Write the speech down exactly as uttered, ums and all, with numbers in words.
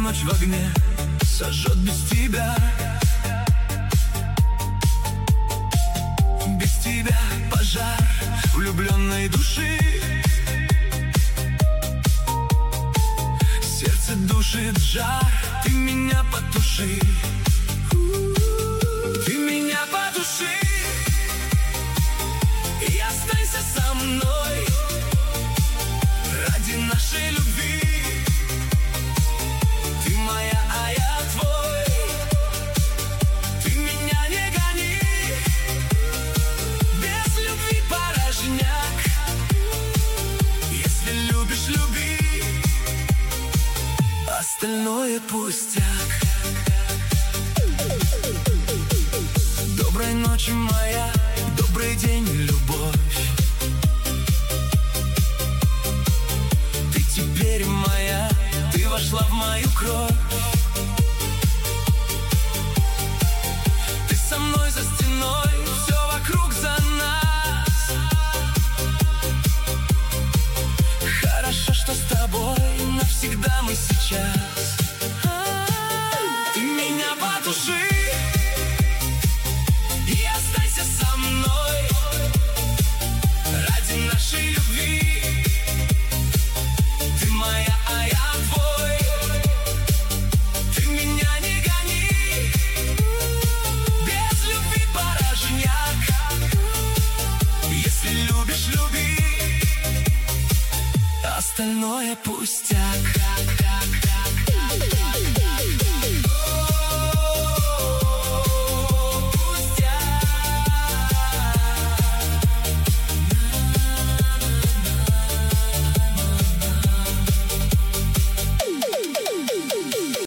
ночь в огне сожжет без тебя. Без тебя пожар влюбленной души. Сердце душит жар, ты меня потуши. Ты меня потуши и останься со мной ради нашей любви. Ты моя, а я твой. Ты меня не гони, без любви порожняк. Если любишь, люби, остальное пустяк. Доброй ночи, моя, добрый день, любовь. Ты теперь моя, ты вошла в мою кровь. Ты со мной за стеной, все вокруг за нас. Хорошо, что с тобой навсегда мы сейчас. Ты меня потуши и останься со мной ради нашей любви. Ты моя, а я твой. Ты меня не гони, без любви порожняк. Если любишь, люби, остальное пустяк.